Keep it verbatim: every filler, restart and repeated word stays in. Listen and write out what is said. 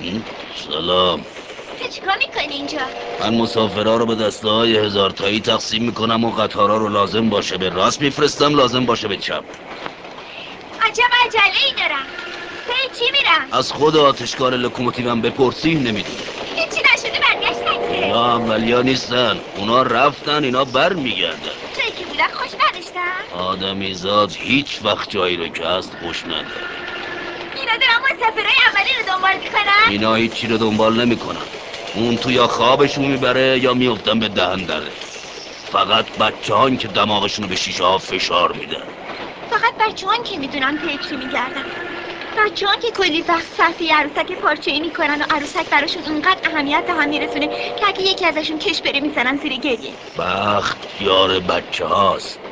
سلام. تو چیکار میکنی اینجا؟ من مسافرها رو به دسته های هزار تایی تقسیم میکنم و قطارها رو لازم باشه به راست میفرستم، لازم باشه به چپ. عجب عجله ای دارم. پی چی میرم؟ از خود آتشکار لوکوموتیوم بپرسی نمیدونی. هیچی نشده برگشتن که. اونا اولیا نیستن، اونا رفتن، اینا بر میگردن. توی که بودن خوش نداشتن؟ آدمیزاد هیچ وقت جایی رو که هست خوش نداره. اینا دارن مسافرهای اولی رو دنبال میکنن؟ اینا هیچی رو دنبال نمیکنن. اون تو یا خوابشون میبره یا میفتن به دهن دره. فقط بچه هان که دماغشون به شیشه ها فشار میدن. فقط بچه هان که میدونن پی چی میگردن. بچه هان که کلی وقت صرف عروسک پارچه‌ای میکنن و عروسک براشون اینقدر اهمیت به هم میرسونه که اگه یکی ازشون کش بره میزنن زیر گریه. بخت یار بچه هاست.